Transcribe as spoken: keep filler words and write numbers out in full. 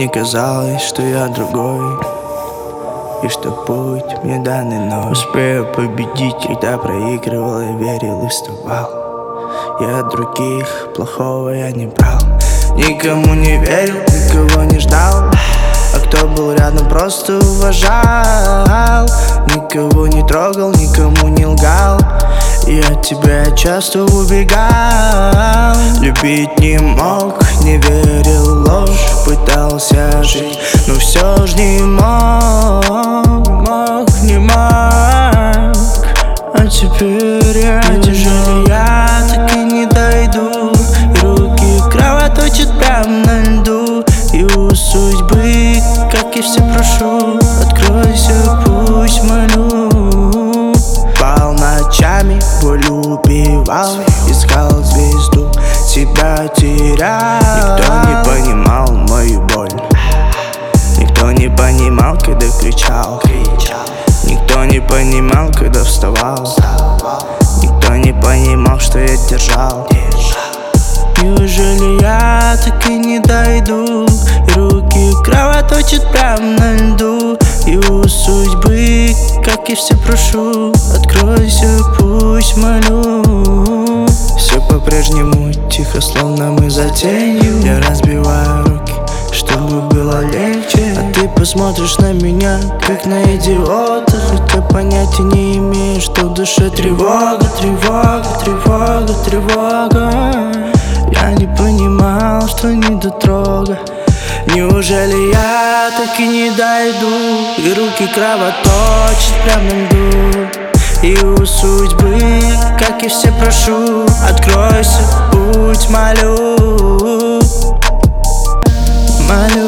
Мне казалось, что я другой, и что путь мне данный, но успею победить. Когда проигрывал, я верил и вставал. Я от других плохого я не брал. Никому не верил, никого не ждал, а кто был рядом, просто уважал. Никого не трогал, никому не лгал, и от тебя часто убегал. Любить не мог, не верил в ложь, пытался жить, но все ж не мог, мог, не мог. А теперь я тяжелее, я так и не дойду, и руки кровоточат прям на льду. И у судьбы, как и все, прошу, откройся, пусть молю. Спал ночами, боль убивал, искал звезду, себя терял. Никто не понимал мою боль, никто не понимал, когда кричал, никто не понимал, когда вставал, никто не понимал, что я держал. Неужели я так и не дойду, и руки кровоточат прям на льду. И у судьбы, как и все, прошу, откройся, пусть молю. Все по-прежнему тихо, словно мы за тенью. Я разбиваю руки, чтобы было легче, а ты посмотришь на меня, как на идиота. Хотя понятия не имеешь, что в душе тревога, тревога, тревога, тревога. Я не понимал, что не дотрога. Неужели я так и не дойду, и руки кровоточат прям на льду. И у судьбы, как и все, прошу, откройся, путь молю, молю.